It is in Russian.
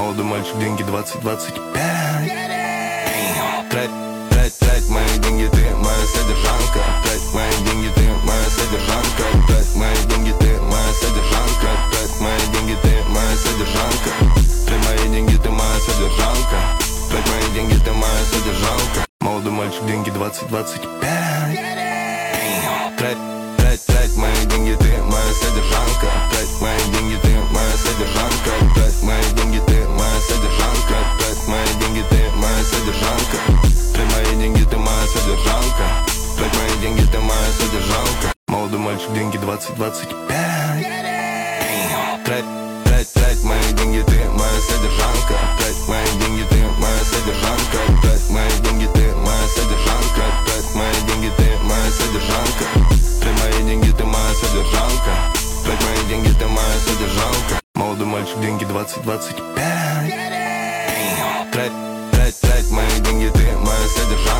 Молодой мальчик, деньги 20-25. Трать мои деньги, ты моя содержанка. Трать мои деньги, ты моя содержанка. Трать мои деньги, ты моя содержанка. Трать мои деньги, ты моя содержанка. Трать мои деньги, ты моя содержанка. Трать мои деньги, ты моя содержанка. Молодой мальчик, деньги 20-25. Трать мои деньги, ты моя содержанка. Трать мои деньги, ты моя содержанка. Трать мои деньги, ты моя содержанка. Трать мои деньги, ты моя содержанка. Трать мои деньги, ты моя содержанка. Трать мои деньги, ты моя содержанка. Молодой мальчик, деньги 20-25. Трать мои деньги, ты моя содержанка. Трать мои деньги, ты моя содержанка. Трать мои деньги, ты моя содержанка. Трать мои деньги, ты моя содержанка. Трать мои деньги, ты моя содержанка. Трать мои деньги, ты моя содержанка. Молодой мальчик, деньги 20-25. Трать мои деньги, ты моя содержанка.